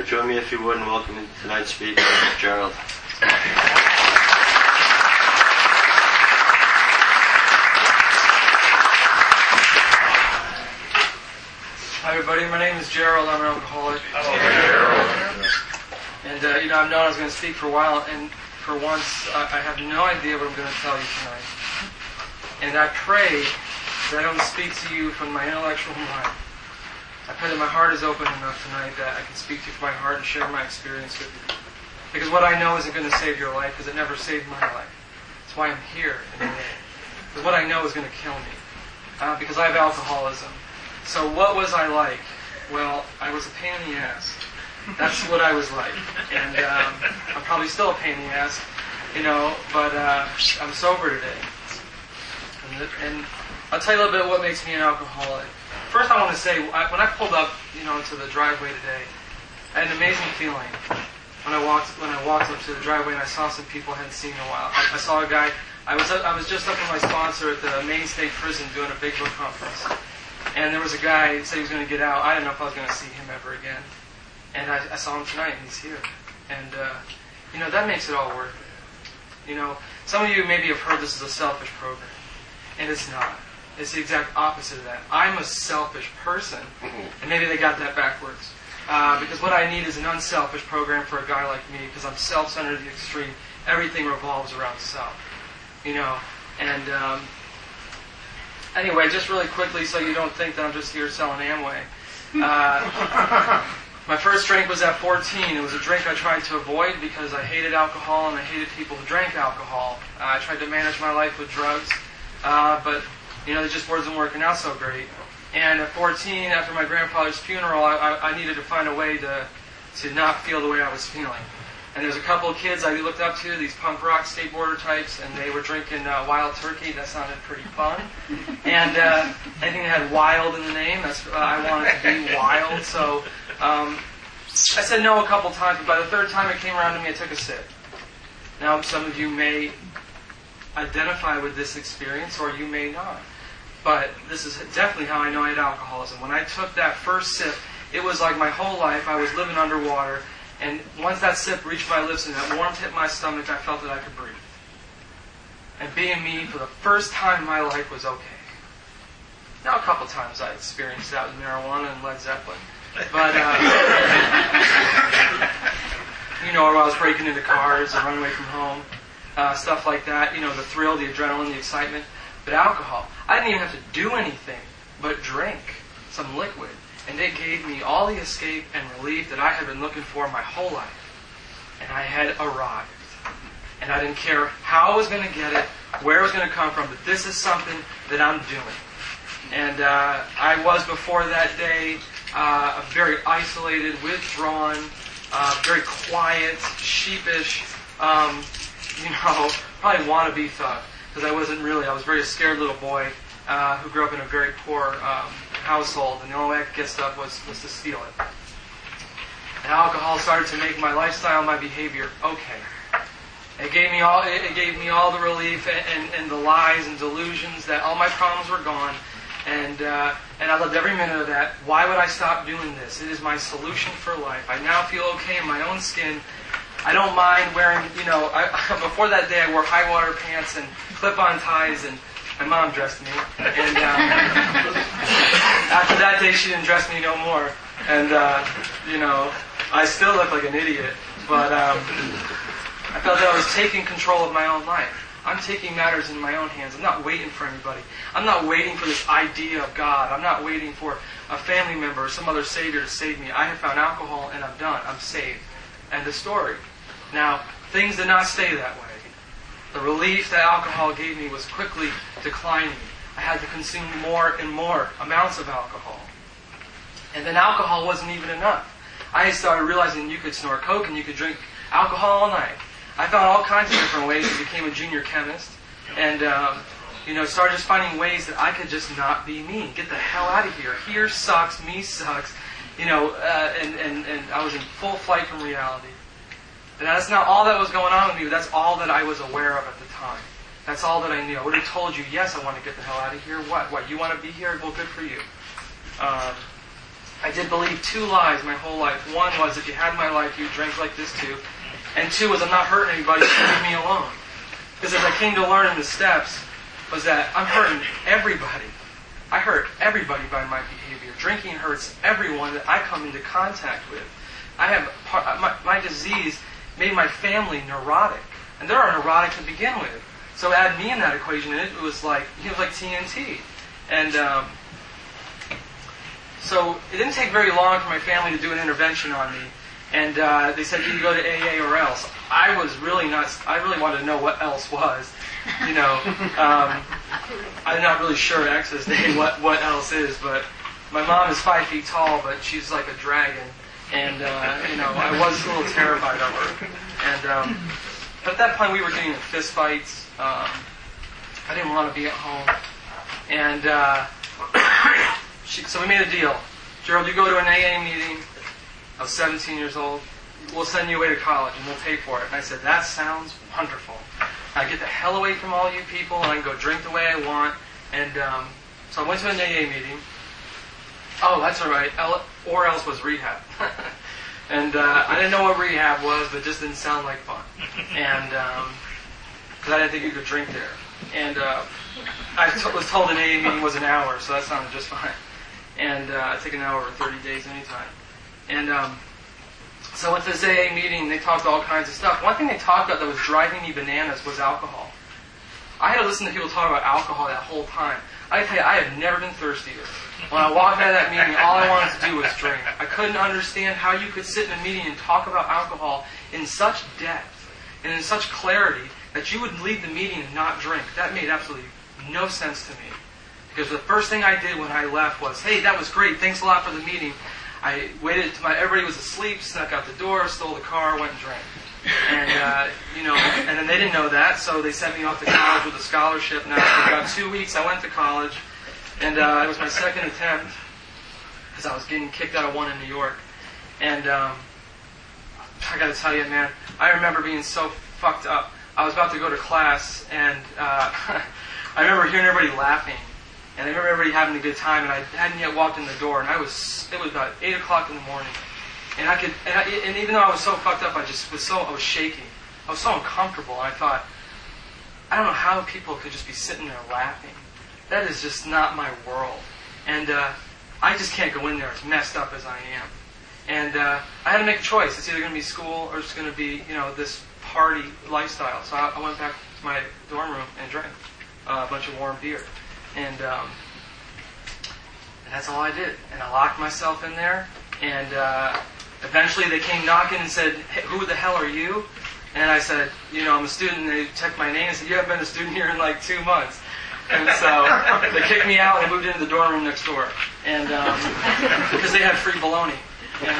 Join me if you would in welcoming tonight's speaker, Gerald. Hi everybody, my name is Gerald. I'm an alcoholic. Hello, Gerald. And I've known I was going to speak for a while, and for once I have no idea what I'm going to tell you tonight. And I pray that I don't speak to you from my intellectual mind. I pray that my heart is open enough tonight that I can speak to you from my heart and share my experience with you. Because what I know isn't going to save your life, because it never saved my life. That's why I'm here in the day. Because what I know is going to kill me. Because I have alcoholism. So what was I like? Well, I was a pain in the ass. That's what I was like. And I'm probably still a pain in the ass, but I'm sober today. And I'll tell you a little bit what makes me an alcoholic. First I want to say, when I pulled up, into the driveway today, I had an amazing feeling. When I walked up to the driveway and I saw some people I hadn't seen in a while. I saw a guy, I was just up with my sponsor at the Maine State Prison doing a big book conference. And there was a guy who said he was going to get out. I didn't know if I was going to see him ever again. And I saw him tonight, and he's here. And, that makes it all worth it. Some of you maybe have heard this is a selfish program. And it's not. It's the exact opposite of that. I'm a selfish person. And maybe they got that backwards. Because what I need is an unselfish program for a guy like me, because I'm self-centered to the extreme. Everything revolves around self. And... Anyway, just really quickly, so you don't think that I'm just here selling Amway. My first drink was at 14. It was a drink I tried to avoid because I hated alcohol and I hated people who drank alcohol. I tried to manage my life with drugs, but it just wasn't working out so great. And at 14, after my grandfather's funeral, I needed to find a way to not feel the way I was feeling. And there's a couple of kids I looked up to, these punk rock skateboarder types, and they were drinking Wild Turkey. That sounded pretty fun. And anything that had wild in the name, I wanted to be wild. So I said no a couple times, but by the third time it came around to me, I took a sip. Now, some of you may identify with this experience, or you may not. But this is definitely how I know I had alcoholism. When I took that first sip, it was like my whole life I was living underwater. And once that sip reached my lips and that warmth hit my stomach, I felt that I could breathe. And being me, for the first time in my life, was okay. Now, a couple times I experienced that with marijuana and Led Zeppelin. But, or I was breaking into cars and running away from home. Stuff like that. The thrill, the adrenaline, the excitement. But alcohol, I didn't even have to do anything but drink some liquid. And it gave me all the escape and relief that I had been looking for my whole life. And I had arrived. And I didn't care how I was going to get it, where it was going to come from, but this is something that I'm doing. And I was, before that day, very isolated, withdrawn, very quiet, sheepish, probably wannabe thug. Because I was a very scared little boy who grew up in a very poor household, and the only way I could get stuff was to steal it. And alcohol started to make my lifestyle, my behavior okay. It gave me all the relief and the lies and delusions that all my problems were gone, and I loved every minute of that. Why would I stop doing this? It is my solution for life. I now feel okay in my own skin. I don't mind wearing, before that day I wore high water pants and clip-on ties, and my mom dressed me, and after that day she didn't dress me no more, and I still look like an idiot, but I felt that I was taking control of my own life. I'm taking matters in my own hands. I'm not waiting for anybody. I'm not waiting for this idea of God. I'm not waiting for a family member or some other savior to save me. I have found alcohol and I'm done. I'm saved. End of story. Now, things did not stay that way. The relief that alcohol gave me was quickly declining. I had to consume more and more amounts of alcohol. And then alcohol wasn't even enough. I started realizing you could snort coke and you could drink alcohol all night. I found all kinds of different ways. I became a junior chemist. And, started just finding ways that I could just not be me. Get the hell out of here. Here sucks. Me sucks. And I was in full flight from reality. And that's not all that was going on with me, but that's all that I was aware of at the time. That's all that I knew. I would have told you, yes, I want to get the hell out of here. What? You want to be here? Well, good for you. I did believe two lies my whole life. One was, if you had my life, you'd drink like this too. And two was, I'm not hurting anybody, so leave me alone. Because as I came to learn in the steps, was that I'm hurting everybody. I hurt everybody by my behavior. Drinking hurts everyone that I come into contact with. I have my disease made my family neurotic, and they're neurotic to begin with. So add me in that equation, and it was like TNT. And so it didn't take very long for my family to do an intervention on me, and they said you can go to AA or else. I was really not. I really wanted to know what else was. I'm not really sure at Exodus Day what else is, but my mom is 5 feet tall, but she's like a dragon, and I was a little terrified of her. And but at that point, we were getting in fist fights. I didn't want to be at home, and so we made a deal. Gerald, you go to an AA meeting. I was 17 years old. We'll send you away to college, and we'll pay for it. And I said, that sounds wonderful. I get the hell away from all you people, and I can go drink the way I want. And so I went to an AA meeting. Oh, that's all right. Or else was rehab. And I didn't know what rehab was, but it just didn't sound like fun. And because I didn't think you could drink there. And I was told an AA meeting was an hour, so that sounded just fine. And I take an hour or 30 days anytime. And so I went to this AA meeting, they talked all kinds of stuff. One thing they talked about that was driving me bananas was alcohol. I had to listen to people talk about alcohol that whole time. I tell you, I have never been thirstier. When I walked out of that meeting, all I wanted to do was drink. I couldn't understand how you could sit in a meeting and talk about alcohol in such depth and in such clarity that you would leave the meeting and not drink. That made absolutely no sense to me. Because the first thing I did when I left was, hey, that was great, thanks a lot for the meeting. I waited until everybody was asleep, snuck out the door, stole the car, went and drank. And, and then they didn't know that, so they sent me off to college with a scholarship. Now, for about 2 weeks, I went to college, and it was my second attempt, because I was getting kicked out of one in New York. And I got to tell you, man, I remember being so fucked up. I was about to go to class, and I remember hearing everybody laughing. And I remember everybody having a good time, and I hadn't yet walked in the door, and it was about 8 o'clock in the morning. And even though I was so fucked up, I was shaking. I was so uncomfortable, and I thought, I don't know how people could just be sitting there laughing. That is just not my world. And I just can't go in there as messed up as I am. And I had to make a choice. It's either going to be school or it's going to be, this party lifestyle. So I went back to my dorm room and drank a bunch of warm beer. And that's all I did. And I locked myself in there. And eventually they came knocking and said, hey, who the hell are you? And I said, I'm a student. And they checked my name and said, you haven't been a student here in like 2 months. And so they kicked me out and I moved into the dorm room next door. And because they had free bologna. And,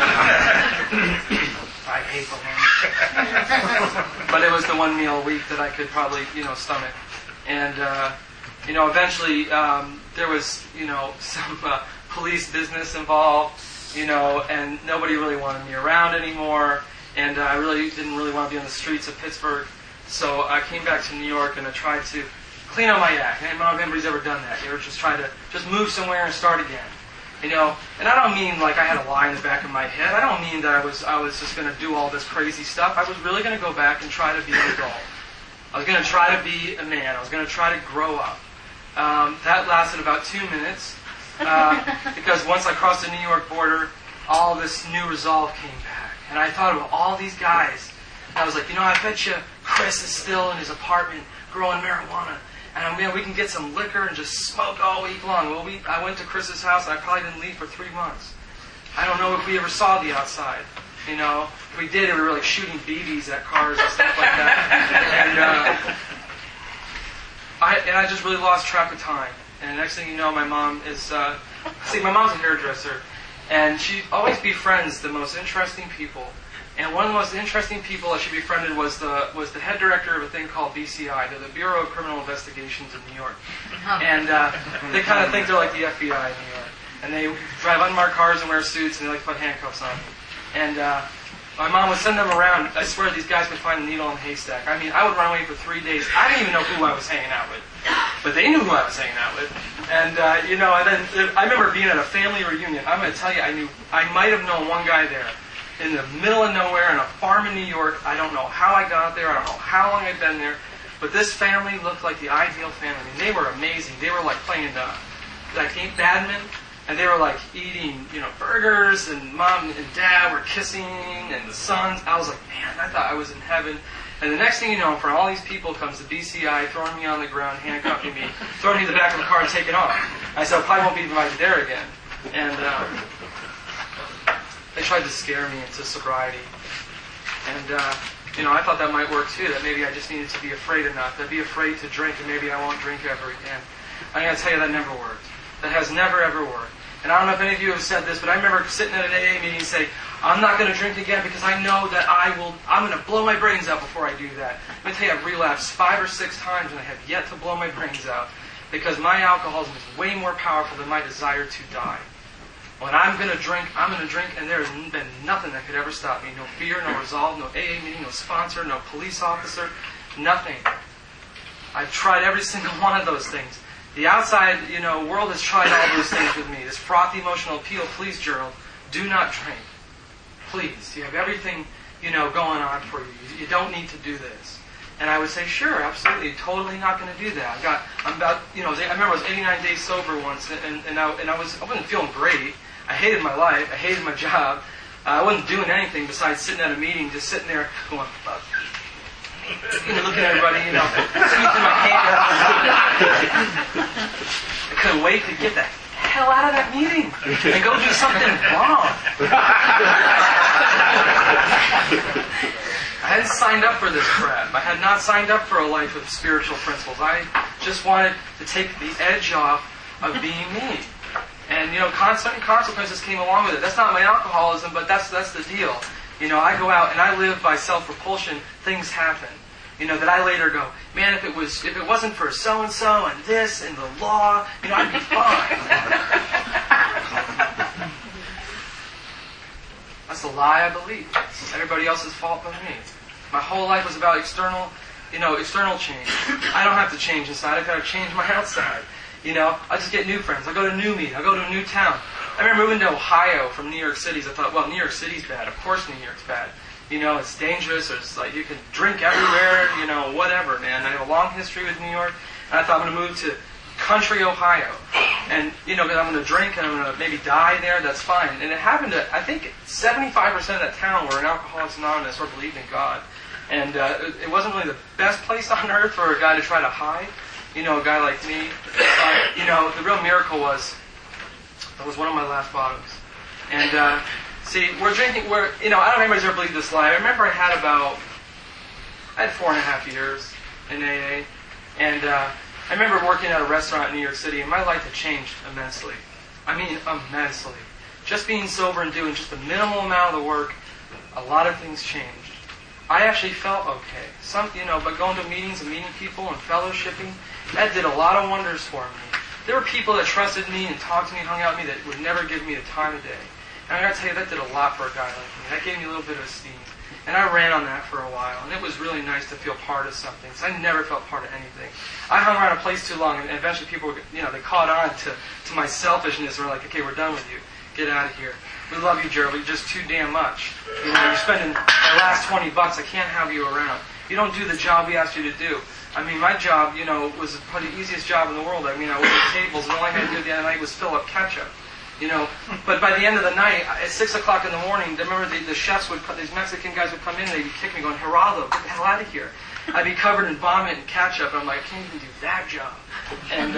I hate bologna. But it was the one meal a week that I could probably, stomach. And eventually there was, some police business involved, and nobody really wanted me around anymore, and I didn't really want to be on the streets of Pittsburgh. So I came back to New York and I tried to clean up my act. I don't know if anybody's ever done that. You ever just try to move somewhere and start again. And I don't mean like I had a lie in the back of my head. I don't mean that I was just going to do all this crazy stuff. I was really going to go back and try to be an adult. I was going to try to be a man. I was going to try to grow up. That lasted about 2 minutes because once I crossed the New York border, all this new resolve came back. And I thought of all these guys. And I was like, I bet you Chris is still in his apartment growing marijuana. And we can get some liquor and just smoke all week long. Well, I went to Chris's house and I probably didn't leave for 3 months. I don't know if we ever saw the outside. If we did, we were like shooting BBs at cars and stuff like that. And I just really lost track of time. And the next thing you know, my mom is... my mom's a hairdresser. And she always befriends the most interesting people. And one of the most interesting people that she befriended was the head director of a thing called BCI, the Bureau of Criminal Investigations in New York. And they kind of think they're like the FBI in New York. And they drive unmarked cars and wear suits and they like to put handcuffs on them. And My mom would send them around. I swear these guys could find a needle in a haystack. I mean, I would run away for 3 days. I didn't even know who I was hanging out with. But they knew who I was hanging out with. And, and then I remember being at a family reunion. I'm going to tell you, I might have known one guy there. In the middle of nowhere in a farm in New York. I don't know how I got there. I don't know how long I'd been there. But this family looked like the ideal family. I mean, they were amazing. They were like playing badminton. And they were like eating, burgers, and mom and dad were kissing, and the sons. I was like, man, I thought I was in heaven. And the next thing you know, in front of all these people comes the BCI, throwing me on the ground, handcuffing me, throwing me in the back of the car and taking off. I said, I probably won't be invited there again. And they tried to scare me into sobriety. And, I thought that might work too, that maybe I just needed to be afraid enough, to be afraid to drink, and maybe I won't drink ever again. I'm going to tell you that never worked. That has never, ever worked. And I don't know if any of you have said this, but I remember sitting at an AA meeting and saying, I'm not going to drink again because I know that I'm going to blow my brains out before I do that. Let me tell you, I've relapsed 5 or 6 times and I have yet to blow my brains out because my alcoholism is way more powerful than my desire to die. When I'm going to drink, and there has been nothing that could ever stop me. No fear, no resolve, no AA meeting, no sponsor, no police officer, nothing. I've tried every single one of those things. The outside, world has tried all those things with me. This frothy emotional appeal. Please, Gerald, do not drink. Please. You have everything, going on for you. You don't need to do this. And I would say, sure, absolutely, totally not going to do that. I remember I was 89 days sober once, and I wasn't feeling great. I hated my life. I hated my job. I wasn't doing anything besides sitting at a meeting, just sitting there going, fuck. Looking at everybody, squeezing my hand. I couldn't wait to get the hell out of that meeting and go do something wrong. I hadn't signed up for this crap. I had not signed up for a life of spiritual principles. I just wanted to take the edge off of being me. And, certain consequences came along with it. That's not my alcoholism, but that's the deal. I go out and I live by self-repulsion. Things happen. That I later go, man, if it wasn't for so-and-so and this and the law, I'd be fine. That's a lie I believe. It's everybody else's fault but me. My whole life was about external change. I don't have to change inside. I've got to change my outside. I just get new friends. I go to new meet. I go to a new town. I remember moving to Ohio from New York City. I thought, well, New York City's bad. Of course New York's bad. It's dangerous. It's like you can drink everywhere, whatever, man. I have a long history with New York. And I thought I'm going to move to country Ohio. And, because I'm going to drink and I'm going to maybe die there, that's fine. And it happened to, I think 75% of that town were in Alcoholics Anonymous or believed in God. And it wasn't really the best place on earth for a guy to try to hide. A guy like me. The real miracle was, that was one of my last bottoms. And, see, we're drinking, I don't know if anybody's ever believed this lie. I remember I had 4.5 years in AA. And I remember working at a restaurant in New York City, and my life had changed immensely. I mean, immensely. Just being sober and doing just the minimal amount of the work, a lot of things changed. I actually felt okay. But going to meetings and meeting people and fellowshipping, that did a lot of wonders for me. There were people that trusted me and talked to me and hung out with me that would never give me the time of day. And I got to tell you, that did a lot for a guy like me. That gave me a little bit of esteem. And I ran on that for a while. And it was really nice to feel part of something. Because I never felt part of anything. I hung around a place too long. And eventually people, they caught on to my selfishness. And were like, okay, we're done with you. Get out of here. We love you, Gerald, but you're just too damn much. You're spending the last $20. I can't have you around. You don't do the job we asked you to do. I mean, my job, was probably the easiest job in the world. I mean, I waited tables, and all I had to do at the end of the night was fill up ketchup. But by the end of the night, at 6 o'clock in the morning, I remember the chefs these Mexican guys would come in and they'd be kicking me going, Geraldo, get the hell out of here. I'd be covered in vomit and ketchup, and I'm like, I can't even do that job. And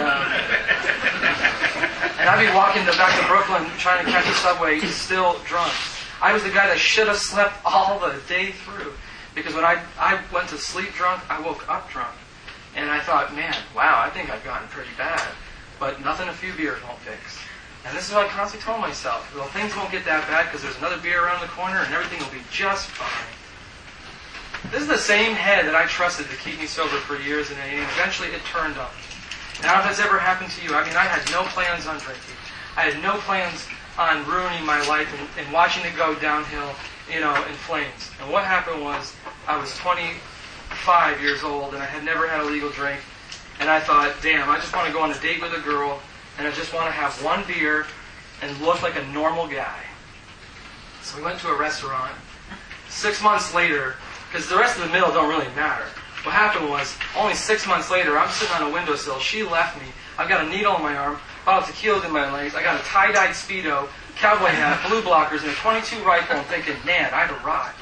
I'd be walking back to Brooklyn trying to catch a subway, still drunk. I was the guy that should have slept all the day through. Because when I went to sleep drunk, I woke up drunk. And I thought, man, wow, I think I've gotten pretty bad. But nothing a few beers won't fix. And this is what I constantly told myself. Well, things won't get that bad because there's another beer around the corner and everything will be just fine. This is the same head that I trusted to keep me sober for years and eventually it turned on. And I don't know if that's ever happened to you. I mean, I had no plans on drinking. I had no plans on ruining my life and watching it go downhill. in flames. And what happened was, I was 25 years old, and I had never had a legal drink. And I thought, damn, I just want to go on a date with a girl, and I just want to have one beer and look like a normal guy. So we went to a restaurant. 6 months later, because the rest of the meal don't really matter. What happened was, only 6 months later, I'm sitting on a windowsill. She left me. I've got a needle in my arm, bottle of tequila in my legs. I got a tie-dyed Speedo, cowboy hat, blue blockers, and a .22 rifle. I'm thinking, man, I've arrived.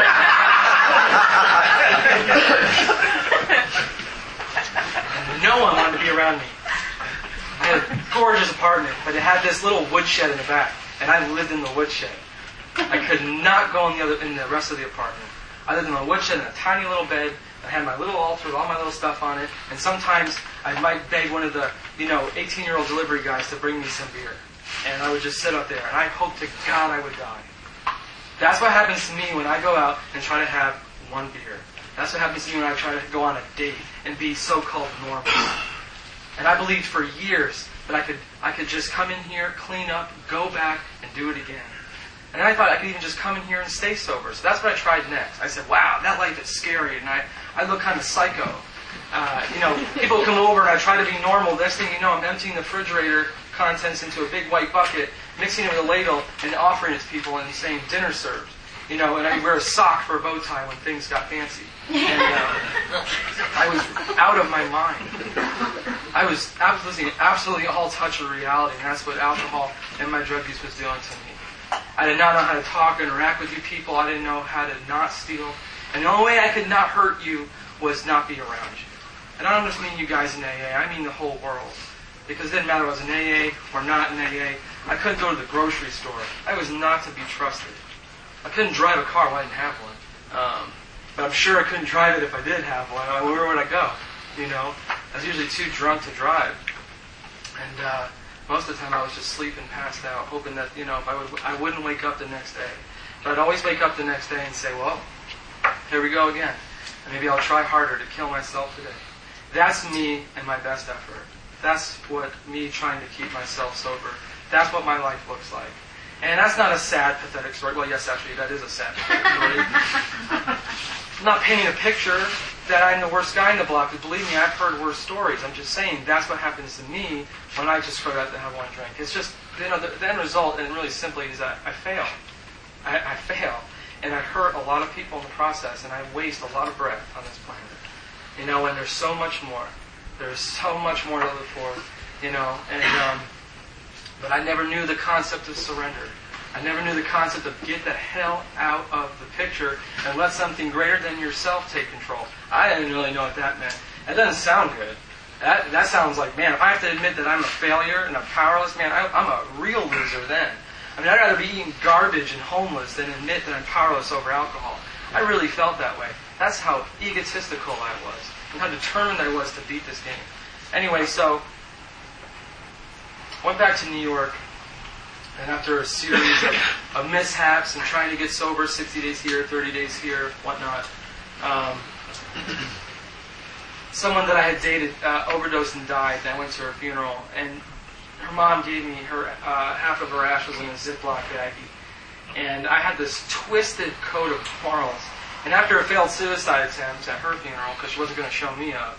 No one wanted to be around me. I had a gorgeous apartment, but it had this little woodshed in the back, and I lived in the woodshed. I could not go in the rest of the apartment. I lived in a woodshed in a tiny little bed. I had my little altar with all my little stuff on it, and sometimes I might beg one of the 18-year-old delivery guys to bring me some beer. And I would just sit up there, and I hoped to God I would die. That's what happens to me when I go out and try to have one beer. That's what happens to me when I try to go on a date and be so-called normal. And I believed for years that I could just come in here, clean up, go back, and do it again. And I thought I could even just come in here and stay sober. So that's what I tried next. I said, wow, that life is scary, and I look kind of psycho. People come over and I try to be normal. Next thing you know, I'm emptying the refrigerator contents into a big white bucket, mixing it with a ladle, and offering it to people and saying, dinner served. And I wear a sock for a bow tie when things got fancy. And I was out of my mind. I was absolutely all touch of reality, and that's what alcohol and my drug use was doing to me. I did not know how to talk and interact with you people. I didn't know how to not steal. And the only way I could not hurt you was not be around you. And I don't just mean you guys in AA, I mean the whole world. Because it didn't matter if I was in AA or not in AA. I couldn't go to the grocery store. I was not to be trusted. I couldn't drive a car when I didn't have one. But I'm sure I couldn't drive it if I did have one. Where would I go? I was usually too drunk to drive. And most of the time I was just sleeping, passed out, hoping that, if I wouldn't wake up the next day. But I'd always wake up the next day and say, well, here we go again. And maybe I'll try harder to kill myself today. That's me and my best effort. That's what me trying to keep myself sober. That's what my life looks like. And that's not a sad, pathetic story. Well, yes, actually, that is a sad, pathetic story. I'm not painting a picture that I'm the worst guy in the block, because believe me, I've heard worse stories. I'm just saying that's what happens to me when I just go out to have one drink. It's just, the end result, and really simply, is that I fail. I fail. And I hurt a lot of people in the process, and I waste a lot of breath on this planet. And there's so much more. There's so much more to live for, but I never knew the concept of surrender. I never knew the concept of get the hell out of the picture and let something greater than yourself take control. I didn't really know what that meant. That doesn't sound good. That sounds like, man, if I have to admit that I'm a failure and I'm powerless, man, I'm a real loser then. I'd rather be eating garbage and homeless than admit that I'm powerless over alcohol. I really felt that way. That's how egotistical I was and how determined I was to beat this game. Anyway, so went back to New York, and after a series of mishaps and trying to get sober, 60 days here, 30 days here, whatnot, someone that I had dated overdosed and died, and I went to her funeral, and her mom gave me her half of her ashes in a Ziploc baggie. And I had this twisted code of morals. And after a failed suicide attempt at her funeral, because she wasn't going to show me up,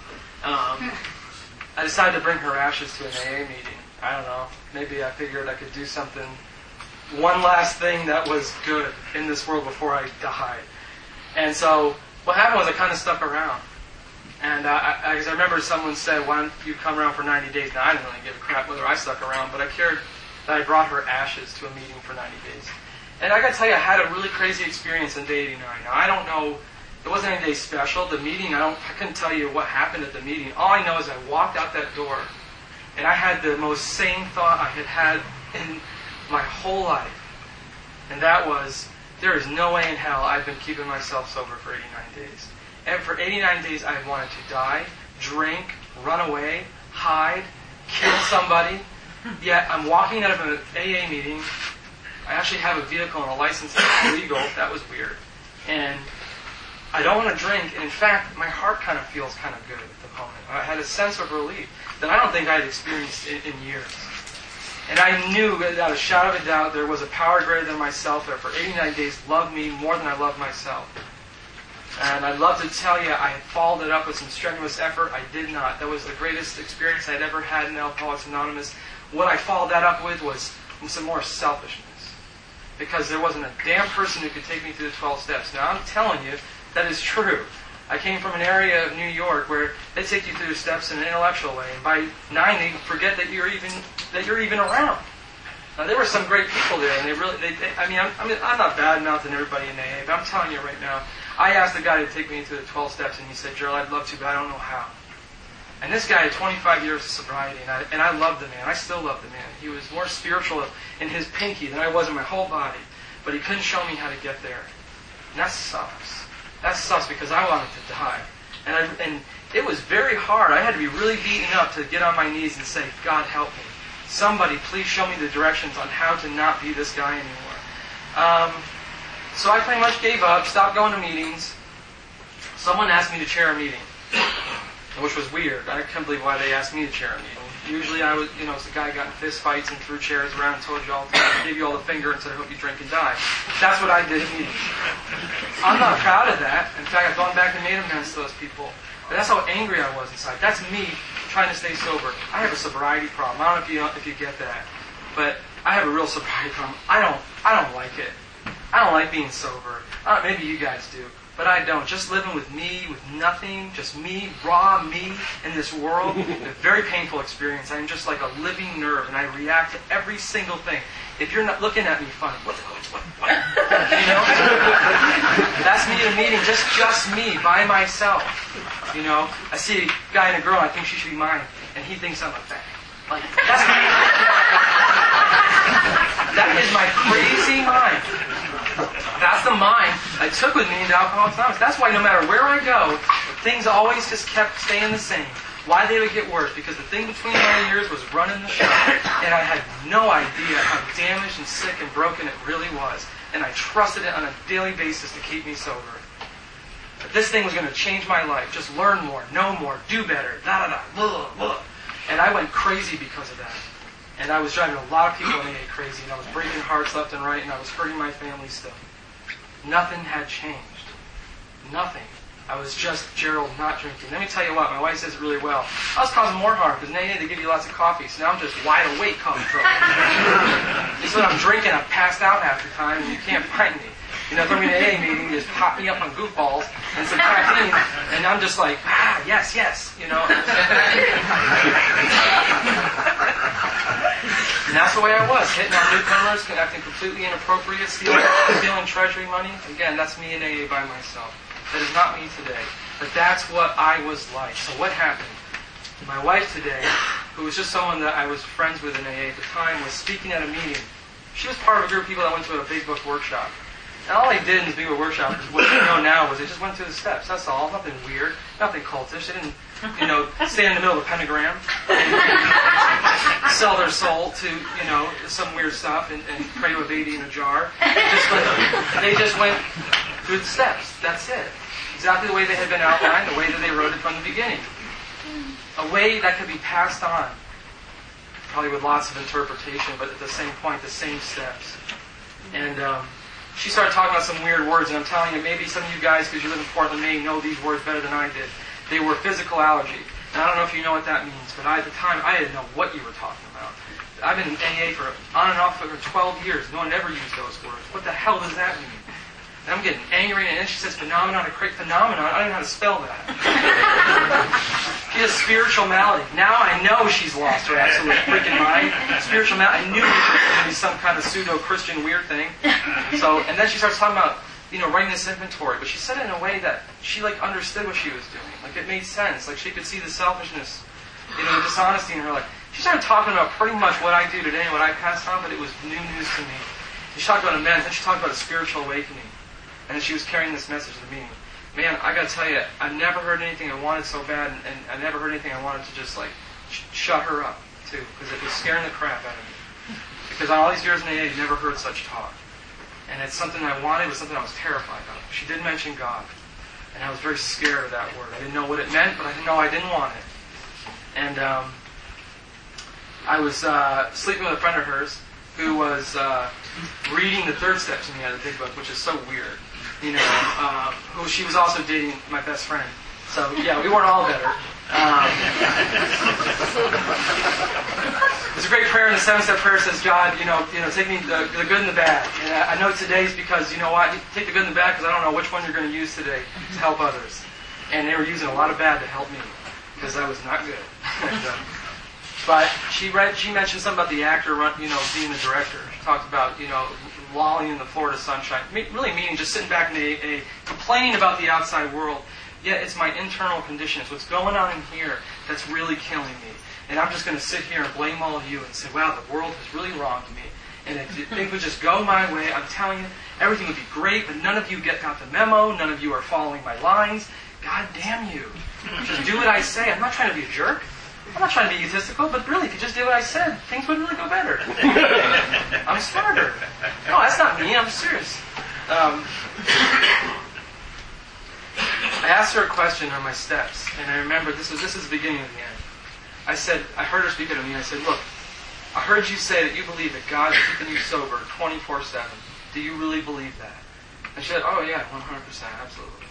I decided to bring her ashes to an AA meeting. I don't know. Maybe I figured I could do something, one last thing that was good in this world before I died. And so what happened was I kind of stuck around. And I remember someone said, why don't you come around for 90 days? Now, I didn't really give a crap whether I stuck around, but I cared that I brought her ashes to a meeting for 90 days. And I got to tell you, I had a really crazy experience in day 89. Now, I don't know, it wasn't anything special. The meeting, I couldn't tell you what happened at the meeting. All I know is I walked out that door, and I had the most sane thought I had had in my whole life. And that was, there is no way in hell I've been keeping myself sober for 89 days. And for 89 days, I wanted to die, drink, run away, hide, kill somebody. Yet I'm walking out of an AA meeting. I actually have a vehicle and a license that's legal. That was weird. And I don't want to drink. And in fact, my heart kind of feels kind of good at the moment. I had a sense of relief that I don't think I had experienced in years. And I knew without a shadow of a doubt there was a power greater than myself that for 89 days loved me more than I loved myself. And I'd love to tell you I had followed it up with some strenuous effort. I did not. That was the greatest experience I'd ever had in Alcoholics Anonymous. What I followed that up with was some more selfishness. Because there wasn't a damn person who could take me through the 12 steps. Now, I'm telling you, that is true. I came from an area of New York where they take you through the steps in an intellectual way. And by 9, they forget that you're even around. Now, there were some great people there, and I'm not bad-mouthing everybody in AA, but I'm telling you right now, I asked the guy to take me through the 12 steps, and he said, Gerald, I'd love to, but I don't know how. And this guy had 25 years of sobriety, and I loved the man. I still love the man. He was more spiritual in his pinky than I was in my whole body. But he couldn't show me how to get there. And that sucks. That sucks because I wanted to die. And it was very hard. I had to be really beaten up to get on my knees and say, God, help me. Somebody, please show me the directions on how to not be this guy anymore. So I pretty much gave up, stopped going to meetings. Someone asked me to chair a meeting, which was weird. I couldn't believe why they asked me to chair a meeting. Usually I was, was the guy who got in fist fights and threw chairs around and told you all the time, gave you all the finger and said, I hope you drink and die. That's what I did at meetings. I'm not proud of that. In fact, I've gone back and made amends to those people. But that's how angry I was inside. That's me trying to stay sober. I have a sobriety problem. I don't know if you get that. But I have a real sobriety problem. I don't like it. I don't like being sober. Maybe you guys do. But I don't. Just living with me, with nothing, just me, raw me in this world, a very painful experience. I'm just like a living nerve, and I react to every single thing. If you're not looking at me funny, what? That's me in a meeting, just me, by myself. I see a guy and a girl, I think she should be mine, and he thinks I'm a fag. Like, that's me. That is my crazy mind. That's the mind I took with me into Alcoholics Anonymous. That's why no matter where I go, things always just kept staying the same. Why they would get worse? Because the thing between my ears was running the show, and I had no idea how damaged and sick and broken it really was. And I trusted it on a daily basis to keep me sober. But this thing was going to change my life. Just learn more, know more, do better, blah. And I went crazy because of that. And I was driving a lot of people in AA crazy, and I was breaking hearts left and right, and I was hurting my family still. Nothing had changed. Nothing. I was just Gerald not drinking. Let me tell you what, my wife says it really well. I was causing more harm, because in AA they give you lots of coffee, so now I'm just wide awake causing trouble. It's when I'm drinking, I'm passed out half the time, and you can't find me. Throw me in an AA meeting, you just pop me up on goofballs and some caffeine, and I'm just like, yes. And that's the way I was, hitting on newcomers, acting completely inappropriate, stealing treasury money. Again, that's me in AA by myself. That is not me today. But that's what I was like. So what happened? My wife today, who was just someone that I was friends with in AA at the time, was speaking at a meeting. She was part of a group of people that went to a Big Book workshop. And all they did in this Big Book workshop, what you know now, was they just went through the steps. That's all. Nothing weird. Nothing cultish. They didn't, stand in the middle of a pentagram and sell their soul to, some weird stuff and pray to a baby in a jar. They just went through the steps. That's it. Exactly the way they had been outlined, the way that they wrote it from the beginning. A way that could be passed on. Probably with lots of interpretation, but at the same point, the same steps. And she started talking about some weird words, and I'm telling you, maybe some of you guys, because you live in Portland, Maine, know these words better than I did. They were physical allergy. And I don't know if you know what that means, but at the time, I didn't know what you were talking about. I've been in AA for on and off for 12 years. No one ever used those words. What the hell does that mean? And I'm getting angry, and then she says phenomenon, a great phenomenon. I don't know how to spell that. She has spiritual malady. Now I know she's lost her absolute freaking mind. Spiritual malady. I knew it was going to be some kind of pseudo-Christian weird thing. And then she starts talking about, writing this inventory. But she said it in a way that she, understood what she was doing. It made sense. She could see the selfishness, the dishonesty in her life. She started talking about pretty much what I do today and what I pass on, but it was new news to me. She talked about amends, and she talked about a spiritual awakening. And then she was carrying this message to the meeting. Man, I gotta tell you, I never heard anything I wanted so bad, and I never heard anything I wanted to just shut her up too, because it was scaring the crap out of me. Because on all these years in AA, I never heard such talk, and it's something I wanted, it was something I was terrified of. She did mention God, and I was very scared of that word. I didn't know what it meant, but I didn't know I didn't want it. And I was sleeping with a friend of hers who was reading the Third Step to me out of the big book, which is so weird. Who she was also dating my best friend. So yeah, we weren't all better. There's a great prayer in the 7-step prayer that says, God, take me the good and the bad. And I know today's because, you know what, take the good and the bad because I don't know which one you're going to use today to help others. And they were using a lot of bad to help me because I was not good. But she mentioned something about the actor, being the director. She talked about, lolling in the Florida sunshine. Really meaning just sitting back and complaining about the outside world. Yet it's my internal condition. It's what's going on in here that's really killing me. And I'm just going to sit here and blame all of you and say, wow, the world has really wronged me. And if things would just go my way, I'm telling you, everything would be great, but none of you got the memo. None of you are following my lines. God damn you. Just do what I say. I'm not trying to be a jerk. I'm not trying to be egotistical, but really, if you just did what I said, things would really go better. I'm smarter. No, that's not me. I'm serious. I asked her a question on my steps, and I remember this is the beginning of the end. I heard her speaking to me, and I said, look, I heard you say that you believe that God's keeping you sober 24/7. Do you really believe that? And she said, oh yeah, 100%, absolutely.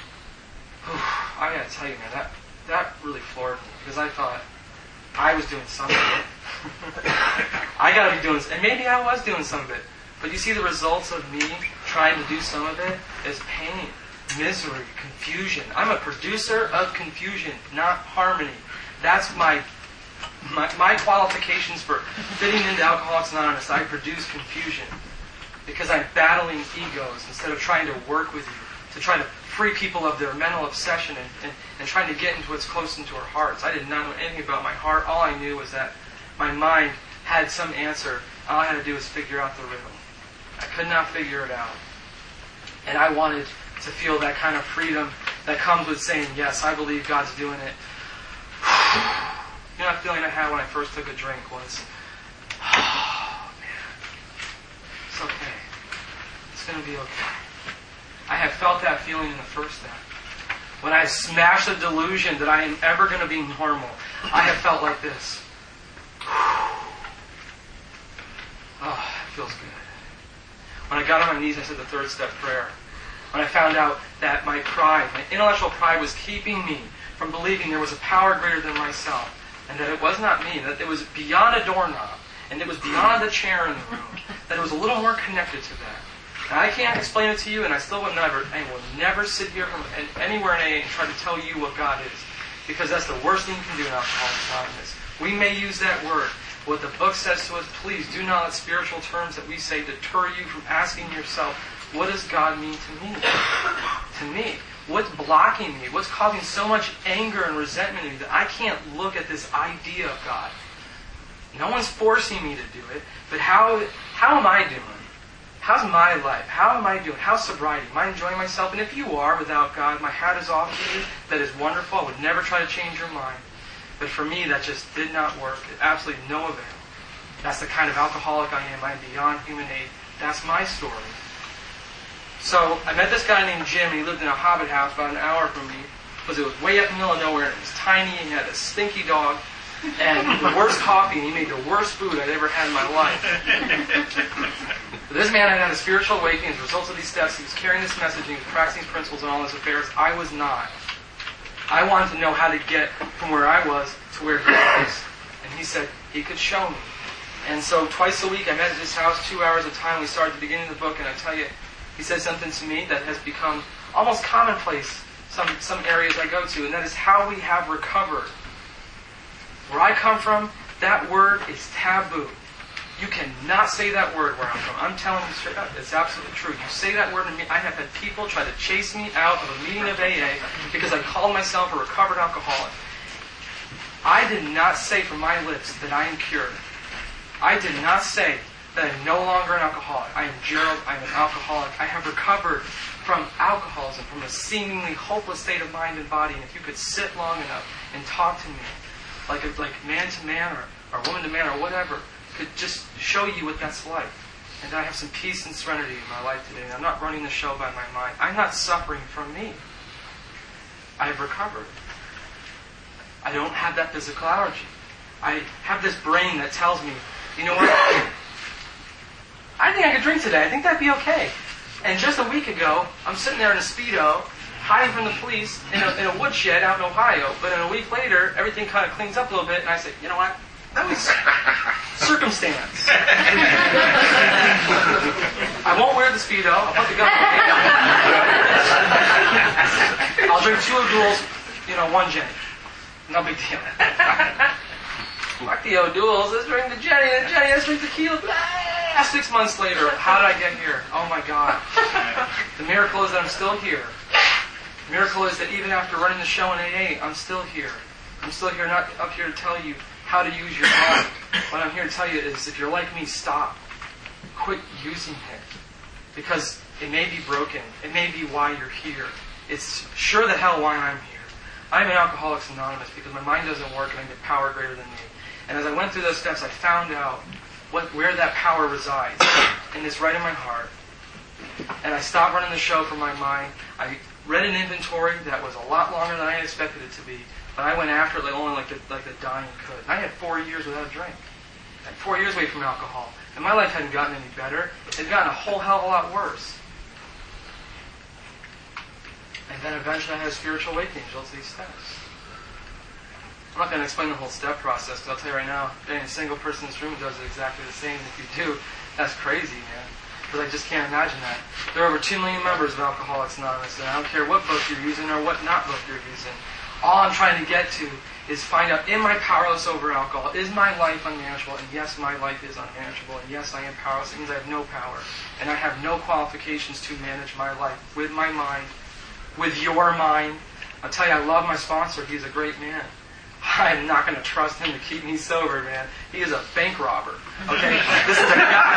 I gotta tell you, man, that really floored me, because I thought I was doing some of it. I gotta be doing, and maybe I was doing some of it, but you see the results of me trying to do some of it is pain, misery, confusion. I'm a producer of confusion, not harmony. That's my qualifications for fitting into Alcoholics Anonymous. I produce confusion because I'm battling egos instead of trying to work with you, to try to free people of their mental obsession and trying to get into what's close into our hearts. I did not know anything about my heart. All I knew was that my mind had some answer. All I had to do was figure out the riddle. I could not figure it out. And I wanted to feel that kind of freedom that comes with saying, yes, I believe God's doing it. You know, that feeling I had when I first took a drink was, oh, man, it's okay. It's going to be okay. I have felt that feeling in the first step. When I smashed the delusion that I am ever going to be normal, I have felt like this. Oh, it feels good. When I got on my knees, I said the 3rd step prayer. When I found out that my pride, my intellectual pride, was keeping me from believing there was a power greater than myself, and that it was not me, that it was beyond a doorknob, and it was beyond the chair in the room, that it was a little more connected to that. And I can't explain it to you, and I will never sit here from anywhere in AA and try to tell you what God is, because that's the worst thing you can do in Alcoholics Anonymous. We may use that word. What the book says to us, please do not let spiritual terms that we say deter you from asking yourself, what does God mean to me? To me. What's blocking me? What's causing so much anger and resentment in me that I can't look at this idea of God? No one's forcing me to do it, but how am I doing? How's my life? How am I doing? How's sobriety? Am I enjoying myself? And if you are without God, my hat is off to you. That is wonderful. I would never try to change your mind. But for me, that just did not work. Absolutely no avail. That's the kind of alcoholic I am. I am beyond human aid. That's my story. So I met this guy named Jim, and he lived in a hobbit house about an hour from me, because it was way up in the middle of nowhere, and it was tiny, and he had a stinky dog, and the worst coffee, and he made the worst food I'd ever had in my life. But this man had had a spiritual awakening as a result of these steps. He was carrying this message, and he was practicing these principles in all his affairs. I was not. I wanted to know how to get from where I was to where he was. And he said he could show me. And so twice a week I met at his house, 2 hours at a time. We started at the beginning of the book, and I tell you, he said something to me that has become almost commonplace some areas I go to, and that is how we have recovered. Where I come from, that word is taboo. You cannot say that word where I'm from. I'm telling you straight up, it's absolutely true. You say that word to me, I have had people try to chase me out of a meeting of AA because I called myself a recovered alcoholic. I did not say from my lips that I am cured. I did not say that I'm no longer an alcoholic. I am Gerald. I'm an alcoholic. I have recovered from alcoholism, from a seemingly hopeless state of mind and body. And if you could sit long enough and talk to me, like man to man or woman to man or whatever, could just show you what that's like. And I have some peace and serenity in my life today. And I'm not running the show by my mind. I'm not suffering from me. I have recovered. I don't have that physical allergy. I have this brain that tells me, you know what? I think I could drink today. I think that'd be okay. And just a week ago, I'm sitting there in a Speedo, hiding from the police in a woodshed out in Ohio. But then a week later, everything kind of cleans up a little bit, and I say, you know what? That was circumstance. I won't wear the Speedo. I'll put the gun away. I'll drink 2 O'Douls, 1 Jenny. No big deal. Fuck the O'Douls. Let's drink the Jenny. Let's drink tequila. 6 months later, how did I get here? Oh my God. The miracle is that I'm still here. The miracle is that even after running the show in AA, I'm still here. I'm still here, not up here to tell you how to use your mind. What I'm here to tell you is, if you're like me, stop. Quit using it. Because it may be broken. It may be why you're here. It's sure the hell why I'm here. I'm an Alcoholics Anonymous because my mind doesn't work and I get power greater than me. And as I went through those steps, I found out where that power resides. And it's right in my heart. And I stopped running the show for my mind. I read an inventory that was a lot longer than I expected it to be. But I went after it only like the dying could. And I had 4 years without a drink. I had 4 years away from alcohol. And my life hadn't gotten any better. It had gotten a whole hell of a lot worse. And then eventually I had a spiritual awakening, just these steps. I'm not going to explain the whole step process, but I'll tell you right now, any single person in this room does it exactly the same. And if you do, that's crazy, man. Because I just can't imagine that. There are over 2 million members of Alcoholics Anonymous, and I don't care what book you're using or what not book you're using. All I'm trying to get to is find out, am I powerless over alcohol? Is my life unmanageable? And yes, my life is unmanageable. And yes, I am powerless. It means I have no power. And I have no qualifications to manage my life with my mind, with your mind. I'll tell you, I love my sponsor. He's a great man. I'm not going to trust him to keep me sober, man. He is a bank robber. Okay? This is a guy.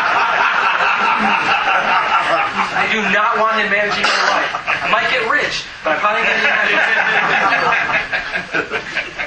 I do not want him managing my life. I might get rich, but I probably can't manage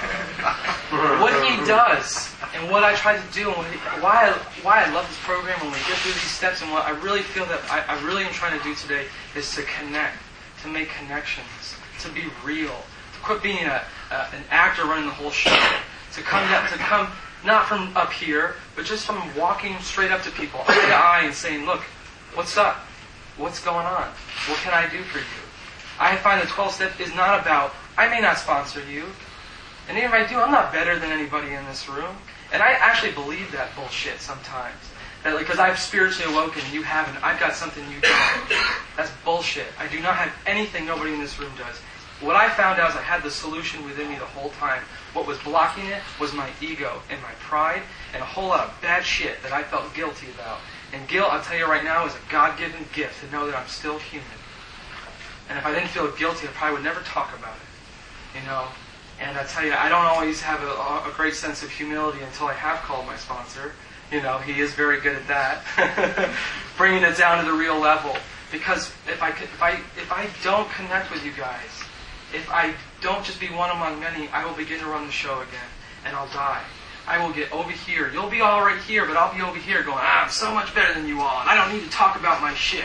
what he does and what I try to do and why I love this program when we get through these steps, and what I really feel that I really am trying to do today is to connect, to make connections, to be real, to quit being an actor running the whole show, to come not from up here, but just from walking straight up to people, eye to eye, and saying, look, what's up? What's going on? What can I do for you? I find the 12-step is not about, I may not sponsor you, and even if I do, I'm not better than anybody in this room. And I actually believe that bullshit sometimes. That because I've spiritually awoken, you haven't. I've got something you don't. That's bullshit. I do not have anything nobody in this room does. What I found out is I had the solution within me the whole time. What was blocking it was my ego and my pride and a whole lot of bad shit that I felt guilty about. And guilt, I'll tell you right now, is a God-given gift to know that I'm still human. And if I didn't feel guilty, I probably would never talk about it. And I tell you, I don't always have a great sense of humility until I have called my sponsor. He is very good at that. Bringing it down to the real level. Because if I don't connect with you guys, if I don't just be one among many, I will begin to run the show again. And I'll die. I will get over here. You'll be all right here, but I'll be over here going, I'm so much better than you all. And I don't need to talk about my shit.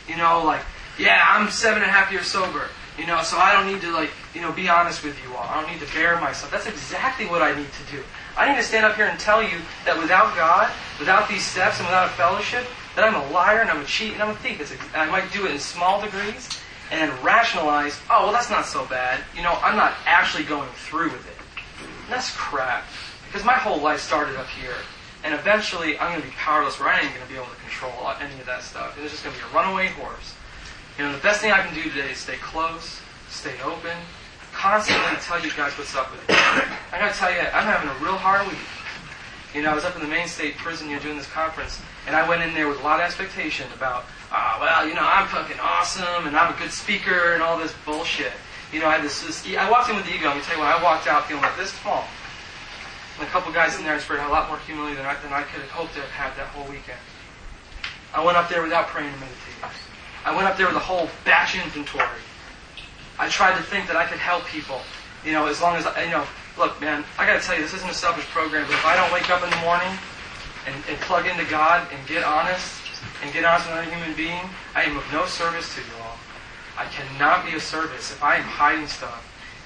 I'm 7.5 years sober. So I don't need to be honest with you all. I don't need to bare myself. That's exactly what I need to do. I need to stand up here and tell you that without God, without these steps, and without a fellowship, that I'm a liar and I'm a cheat and I'm a thief. And I might do it in small degrees and then rationalize, oh, well, that's not so bad. I'm not actually going through with it. And that's crap. Because my whole life started up here. And eventually I'm going to be powerless where I ain't going to be able to control any of that stuff. And it's just going to be a runaway horse. The best thing I can do today is stay close, stay open, constantly tell you guys what's up with it. I got to tell you, I'm having a real hard week. I was up in the Maine State Prison doing this conference, and I went in there with a lot of expectation about, I'm fucking awesome, and I'm a good speaker, and all this bullshit. I walked in with the ego. Let me tell you what, I walked out feeling like this small. And a couple guys in there, I swear, had a lot more humility than I could have hoped to have had that whole weekend. I went up there without praying and meditating. I went up there with a whole batch inventory. I tried to think that I could help people. As long as, look, man, I got to tell you, this isn't a selfish program, but if I don't wake up in the morning and plug into God and get honest with another human being, I am of no service to you all. I cannot be of service if I am hiding stuff.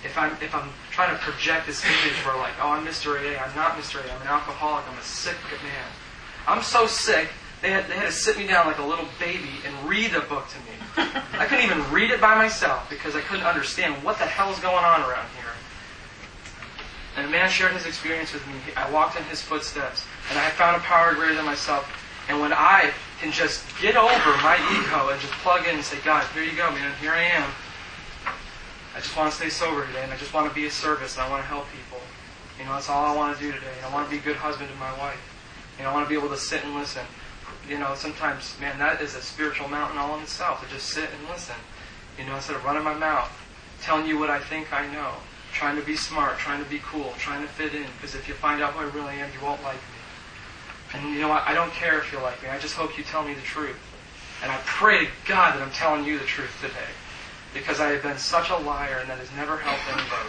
if I'm trying to project this image where like, oh, I'm Mr. AA, I'm not Mr. AA, I'm an alcoholic, I'm a sick man. I'm so sick, they had to sit me down like a little baby and read a book to me. I couldn't even read it by myself because I couldn't understand what the hell's going on around here. And a man shared his experience with me. I walked in his footsteps, and I found a power greater than myself. And when I can just get over my ego and just plug in and say, God, here you go, man, here I am. I just want to stay sober today, and I just want to be of service, and I want to help people. You know, that's all I want to do today. And I want to be a good husband to my wife. You know, I want to be able to sit and listen. You know, sometimes, man, that is a spiritual mountain all in itself, to just sit and listen. You know, instead of running my mouth, telling you what I think I know, trying to be smart, trying to be cool, trying to fit in, because if you find out who I really am, you won't like me. And you know what? I don't care if you like me. I just hope you tell me the truth. And I pray to God that I'm telling you the truth today, because I have been such a liar, and that has never helped anybody.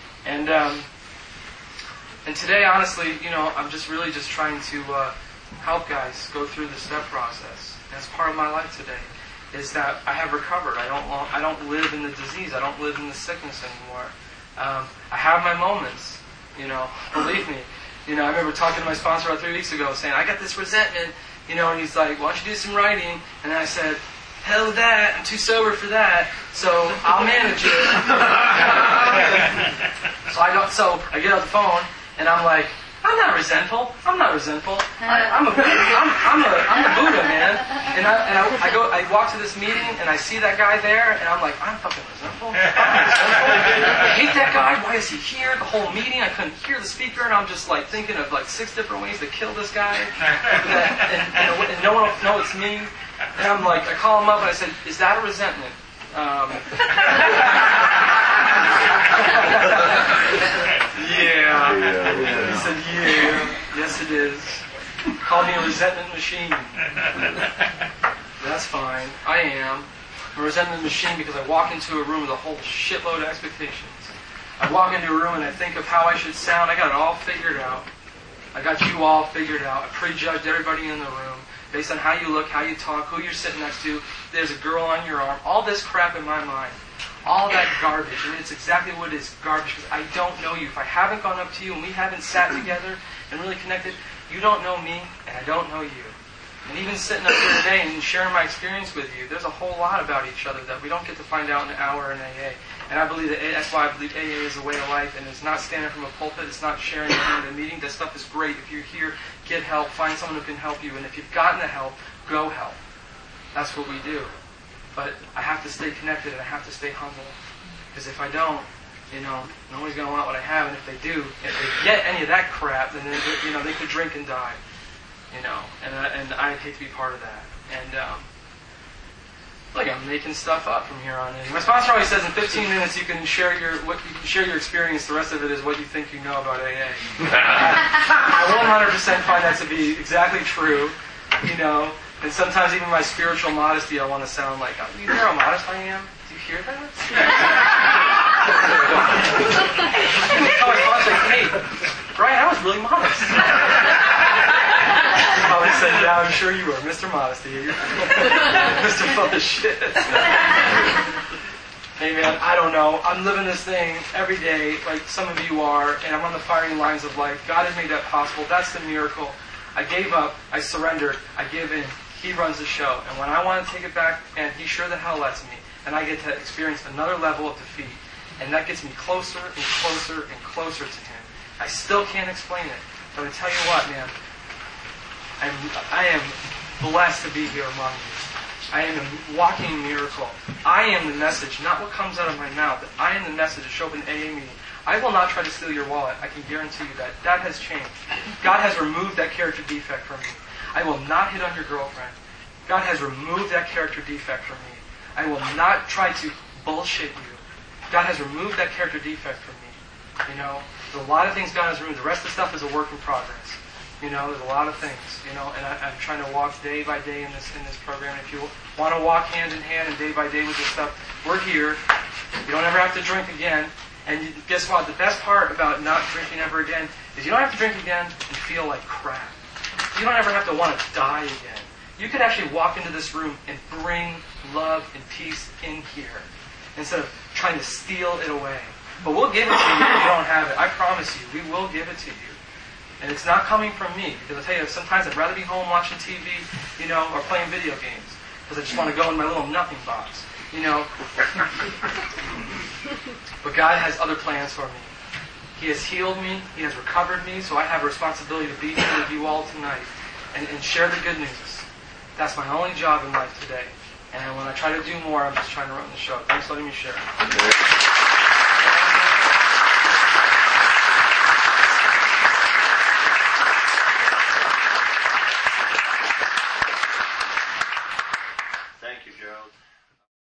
And today, honestly, you know, I'm just really just trying to help guys go through the step process. That's part of my life today, is that I have recovered. I don't live in the disease. I don't live in the sickness anymore. I have my moments, you know, believe me. You know, I remember talking to my sponsor about 3 weeks ago saying, I got this resentment, you know, and he's like, why don't you do some writing? And I said, hell that, I'm too sober for that, so I'll manage it. So I get out the phone, and I'm like, I'm not resentful. I'm the Buddha, man. And I walk to this meeting and I see that guy there and I'm like, I'm fucking resentful. I hate that guy. Why is he here? The whole meeting, I couldn't hear the speaker, and I'm just like thinking of like 6 different ways to kill this guy. And no one will know it's me. And I'm like, I call him up and I said, is that a resentment? Yeah. He said, yeah. Yes, it is. Called me a resentment machine. That's fine. I am. I'm a resentment machine because I walk into a room with a whole shitload of expectations. I walk into a room and I think of how I should sound. I got it all figured out. I got you all figured out. I prejudged everybody in the room based on how you look, how you talk, who you're sitting next to. There's a girl on your arm. All this crap in my mind. All that garbage. And it's exactly what it is, garbage, because I don't know you. If I haven't gone up to you and we haven't sat together and really connected, you don't know me and I don't know you. And even sitting up here today and sharing my experience with you, there's a whole lot about each other that we don't get to find out in an hour in AA. And I believe that's why I believe AA is a way of life, and it's not standing from a pulpit, it's not sharing in a meeting. That stuff is great. If you're here, get help, find someone who can help you, and if you've gotten the help, go help. That's what we do. But I have to stay connected and I have to stay humble. Because if I don't, you know, nobody's going to want what I have, and if they do, if they get any of that crap, then they could drink and die. You know, and I hate to be part of that. And like I'm making stuff up from here on in. My sponsor always says in 15 minutes you can share your experience. The rest of it is what you think you know about AA. I 100% find that to be exactly true. You know, and sometimes even my spiritual modesty, I want to sound like, oh, you hear how modest I am? Do you hear that? I was like, hey, Brian, I was really modest. Probably said, yeah, I'm sure you were, Mr. Modesty. Mr. Full of shit. Hey man, I don't know. I'm living this thing every day, like some of you are, and I'm on the firing lines of life. God has made that possible. That's the miracle. I gave up. I surrendered. I give in. He runs the show. And when I want to take it back, and he sure the hell lets me, and I get to experience another level of defeat. And that gets me closer and closer and closer to him. I still can't explain it. But I tell you what, man, I am blessed to be here among you. I am a walking miracle. I am the message, not what comes out of my mouth, but I am the message to show up in an AA meeting. I will not try to steal your wallet. I can guarantee you that. That has changed. God has removed that character defect from me. I will not hit on your girlfriend. God has removed that character defect from me. I will not try to bullshit you. God has removed that character defect from me. You know, there's a lot of things God has removed. The rest of the stuff is a work in progress. You know, there's a lot of things. You know, and I'm trying to walk day by day in this program. If you want to walk hand in hand and day by day with this stuff, we're here. You don't ever have to drink again. And guess what? The best part about not drinking ever again is you don't have to drink again and feel like crap. You don't ever have to want to die again. You could actually walk into this room and bring love and peace in here instead of trying to steal it away. But we'll give it to you if you don't have it. I promise you, we will give it to you. And it's not coming from me. Because I'll tell you, sometimes I'd rather be home watching TV, or playing video games. Because I just want to go in my little nothing box, But God has other plans for me. He has healed me. He has recovered me. So I have a responsibility to be here with you all tonight and share the good news. That's my only job in life today. And when I try to do more, I'm just trying to run the show. Thanks for letting me share.